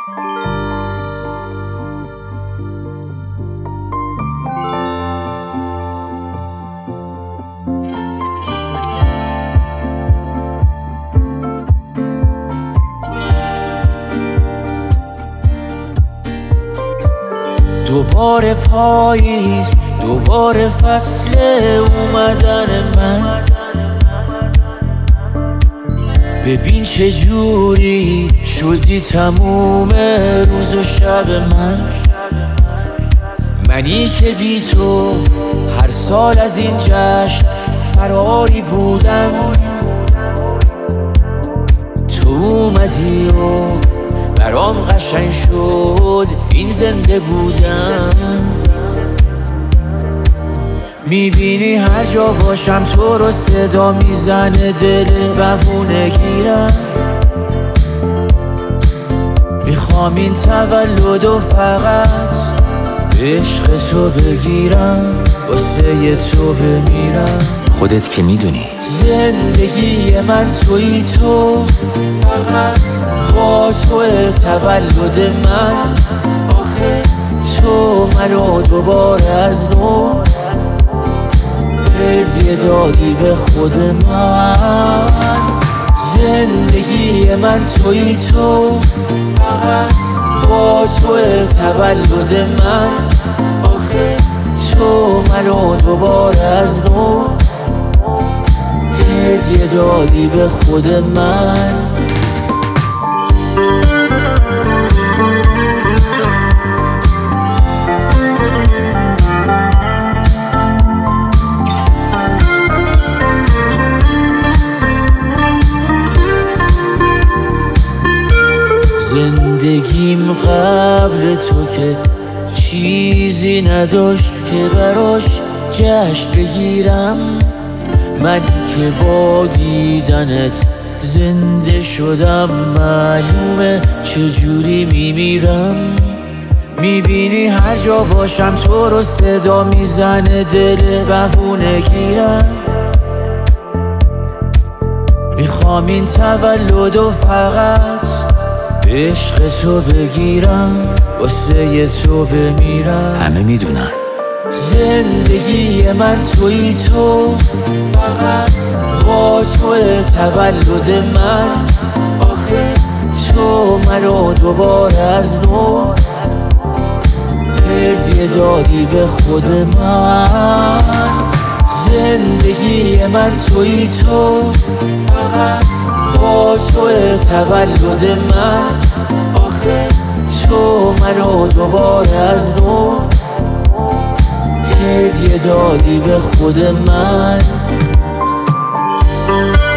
دوباره پاییز، دوباره فصل اومدن من. ببین چه جوری شدی تموم روز و شب من. منی که بی تو هر سال از این جشن فراری بودم. تو اومدی و برام قشنگ شد این زنده بودن. میبینی هر جا باشم تو رو صدا میزنه دل بهونه گیرم. میخوام این تولد و فقط به عشق تو بگیرم، واسه تو بمیرم. خودت که میدونی زندگی من تویی تو، فقط با توی تولد من. آخه تو منو دوباره از نو هدیه دادی به خود من. زندگی من تویی تو، فقط با توی تولد من. آخه تو منو دوباره از نو هدیه دادی به خود من. زندگیم قبل تو که چیزی نداشت که براش جشن بگیرم. من که با دیدنت زنده شدم، معلومه چجوری میمیرم. میبینی هر جا باشم تو رو صدا میزنه دل بهونه گیرم. میخوام این تولد و فقط به عشق تو بگیرم، واسه تو بمیرم. همه میدونن زندگی من تویی تو، فقط با توی تولد من. آخه تو منو دوباره از نو هدیه دادی به خود من. زندگی من تویی تو، فقط با توی تولد من. آخه تو منو دوباره از نو هدیه دادی به خود من.